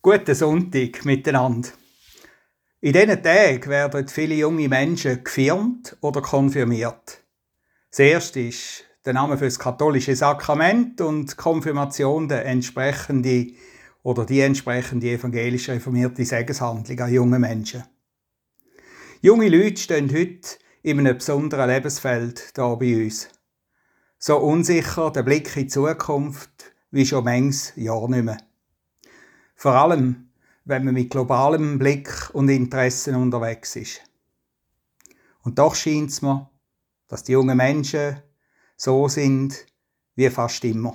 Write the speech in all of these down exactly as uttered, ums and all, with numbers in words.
Guten Sonntag miteinander. In diesen Tagen werden viele junge Menschen gefirmt oder konfirmiert. Das erste ist der Name für das katholische Sakrament und die Konfirmation der entsprechende oder die entsprechende evangelisch reformierte Segenshandlung an junge Menschen. Junge Leute stehen heute in einem besonderen Lebensfeld hier bei uns. So unsicher der Blick in die Zukunft wie schon manches Jahr nicht mehr. Vor allem, wenn man mit globalem Blick und Interessen unterwegs ist. Und doch scheint es mir, dass die jungen Menschen so sind wie fast immer.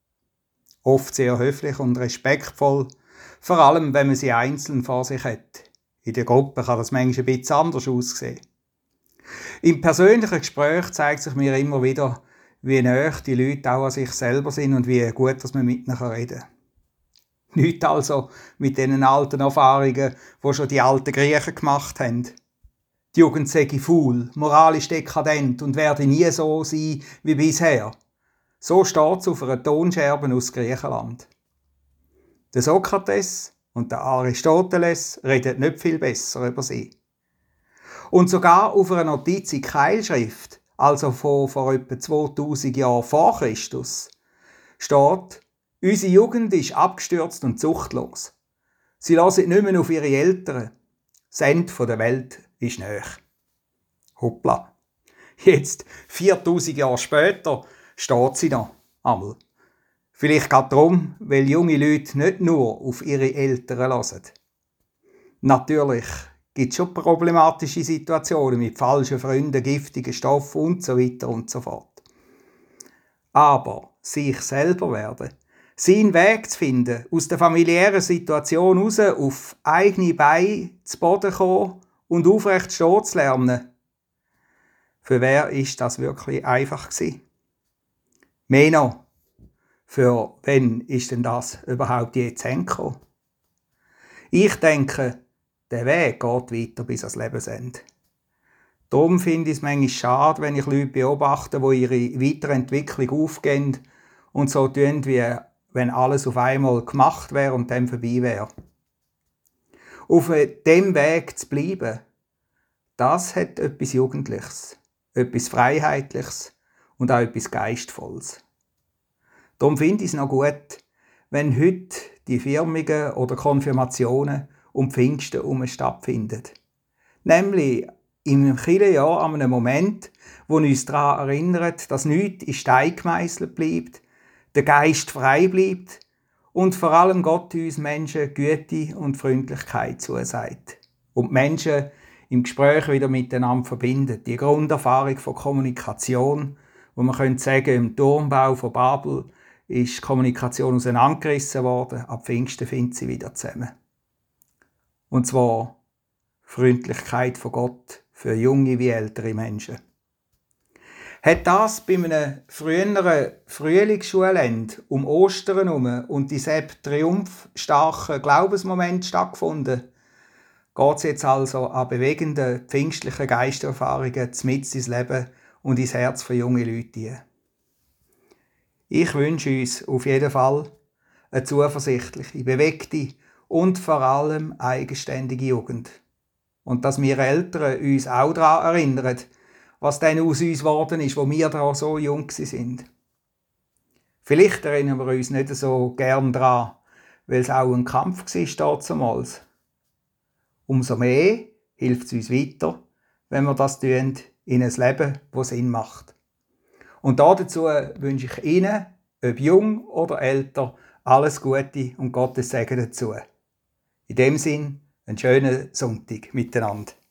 Oft sehr höflich und respektvoll, vor allem wenn man sie einzeln vor sich hat. In der Gruppe kann das manchmal ein bisschen anders aussehen. Im persönlichen Gespräch zeigt sich mir immer wieder, wie nahe die Leute auch an sich selber sind und wie gut dass man mit ihnen reden kann. Nicht also mit diesen alten Erfahrungen, die schon die alten Griechen gemacht haben. Die Jugend sei faul, moralisch dekadent und werde nie so sein wie bisher. So steht es auf einer Tonscherbe aus Griechenland. Der Sokrates und der Aristoteles reden nicht viel besser über sie. Und sogar auf einer Notiz in Keilschrift, also von vor etwa zweitausend Jahren vor Christus, steht: Unsere Jugend ist abgestürzt und zuchtlos. Sie hören nicht mehr auf ihre Eltern. Das Ende der Welt ist nahe. Hoppla. Jetzt, viertausend Jahre später, steht sie noch einmal. Vielleicht gerade darum, weil junge Leute nicht nur auf ihre Eltern hören. Natürlich gibt es schon problematische Situationen mit falschen Freunden, giftigen Stoffen und so weiter und so fort. Aber sich selber werden, seinen Weg zu finden, aus der familiären Situation heraus auf eigene Beine zu Boden kommen und aufrecht stehen zu lernen. Für wer ist das wirklich einfach gewesen? Mehr noch, für wen ist denn das überhaupt jetzt hingekommen? Ich denke, der Weg geht weiter bis ans Lebensende. Darum finde ich es manchmal schade, wenn ich Leute beobachte, die ihre Weiterentwicklung aufgehen und so tun, wie wenn alles auf einmal gemacht wäre und dann vorbei wäre. Auf dem Weg zu bleiben, das hat etwas Jugendliches, etwas Freiheitliches und auch etwas Geistvolles. Darum finde ich es noch gut, wenn heute die Firmungen oder Konfirmationen um Pfingsten herum stattfinden. Nämlich im Kirchenjahr an einem Moment, wo uns daran erinnert, dass nichts in Stein gemeißelt bleibt, der Geist frei bleibt und vor allem Gott uns Menschen Güte und Freundlichkeit zusagt. Und die Menschen im Gespräch wieder miteinander verbindet. Die Grunderfahrung von Kommunikation, wo man könnte sagen, im Turmbau von Babel ist die Kommunikation auseinandergerissen worden, ab Pfingsten findet sie wieder zusammen. Und zwar Freundlichkeit von Gott für junge wie ältere Menschen. Hat das bei einem früheren Frühlingsschulende um Ostern herum und diesem triumphstarken Glaubensmoment stattgefunden, geht es jetzt also an bewegenden pfingstlichen Geistererfahrungen mitten ins Leben und ins Herz von jungen Leuten. Ich wünsche uns auf jeden Fall eine zuversichtliche, bewegte und vor allem eigenständige Jugend. Und dass wir Eltern uns auch daran erinnern, was dann aus uns geworden ist, wo wir da so jung sind. Vielleicht erinnern wir uns nicht so gern daran, weil es auch ein Kampf war damals. Umso mehr hilft es uns weiter, wenn wir das tun, in ein Leben, das Sinn macht. Und dazu wünsche ich Ihnen, ob jung oder älter, alles Gute und Gottes Segen dazu. In dem Sinn, einen schönen Sonntag miteinander.